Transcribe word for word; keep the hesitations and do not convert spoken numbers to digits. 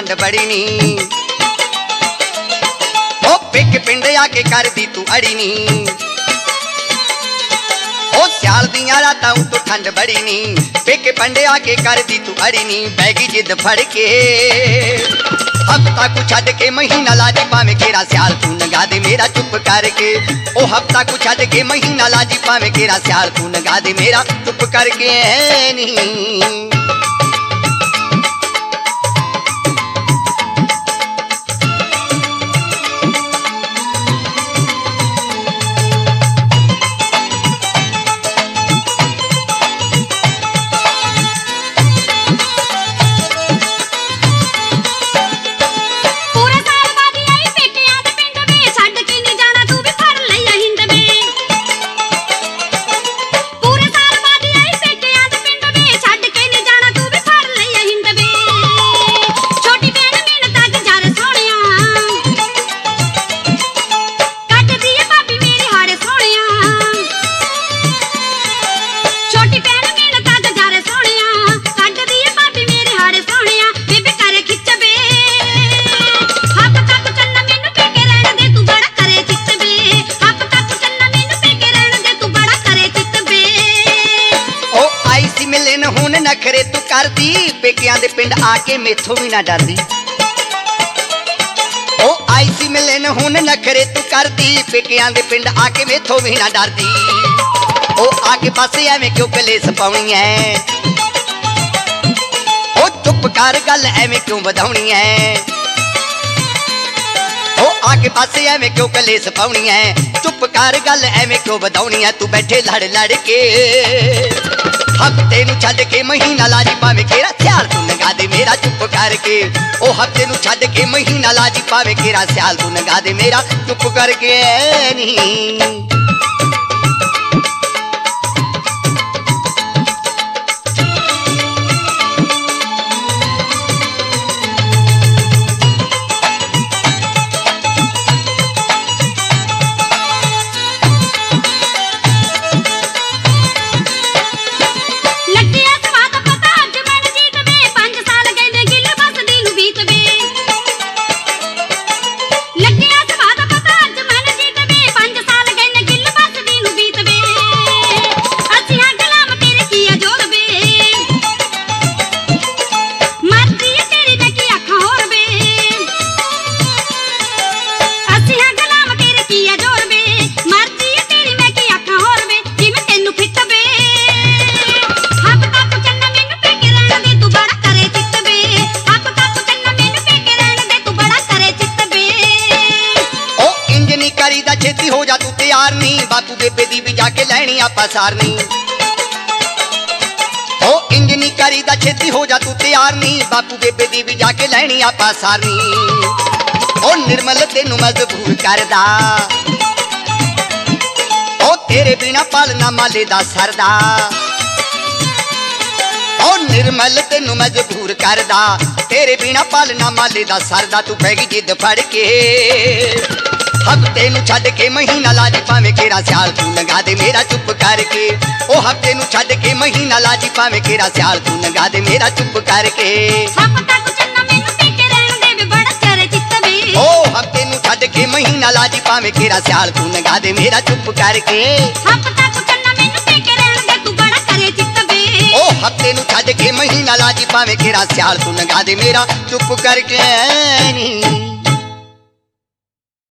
ठंड बड़ी नी ओ पेके पिंड आके कर दी तू अड़ी नी ओ सियाल दियां रातां तो ठंड बड़ी नी पेके पिंड आके कर दी तू अड़ी नी बैगी जिद फड़ के हफ्ता को छड़ के महीना लाजी पावे केरा सियाल तू नगा दे मेरा चुप करके ओ हफ्ता को छड़ के महीना लाजी पावे केरा सियाल तू नगा दे मेरा चुप करके नी नखरे तू कर दी पेकियां दे पिंड आके मेथों भी ना डरदी ओ आई सी मिलन हुन नखरे तू कर दी पेकियां दे पिंड आके मेथों भी ना डरदी ओ आके पासे एवें क्यों कलेस पाउणी है ओ चुप कर गल एवें क्यों वधाउणी है ओ आके पासे एवें क्यों कलेस पाउणी है चुप कर गल एवें क्यों वधाउणी है तू बैठे लड़ लड़ के हफ्ते नू छड़ के महीना लाजी पावे केरा सियाल तू नगा दे मेरा चुप करके ओ हफ्ते नू छड़ के महीना लाजी पावे केरा सियाल तू नगा दे मेरा चुप करके नी छेती हो जा तू तैयार नी बापू बेबे दी भी जाके लैनी आपा सारनी ओ इंज नी करी दा छेती हो जा तू तैयार नी बापू बेबे दी भी जाके लैनी आपा सारनी ओ निर्मल तेनू मजबूर करदा ओ तेरे बिना पालना माले दा सरदा ओ निर्मल तेनू मजबूर करदा तेरे बिना पालना माले दा सरदा तू पैगी जिद फड़ के हफ्ते नू छड़ के महीना लाजी पावे केरा सियाल तू नगा दे मेरा चुप करके ओ हफ्ते नू छड़ के महीना लाजी पावे केरा सियाल तू नगा दे मेरा चुप करके हफ्ता को चन्ना मैनू पेके रहन दे वे बड़ा करे चित्त वे ओ हफ्ते नू छड़ के महीना लाजी पावे केरा सियाल तू नगा दे मेरा चुप करके हफ्ता को चन्ना मैनू पेके रहन दे तू बड़ा करे चित्त वे ओ हफ्ते नू छड़ के महीना लाजी पावे केरा सियाल तू नगा दे मेरा चुप करके नी।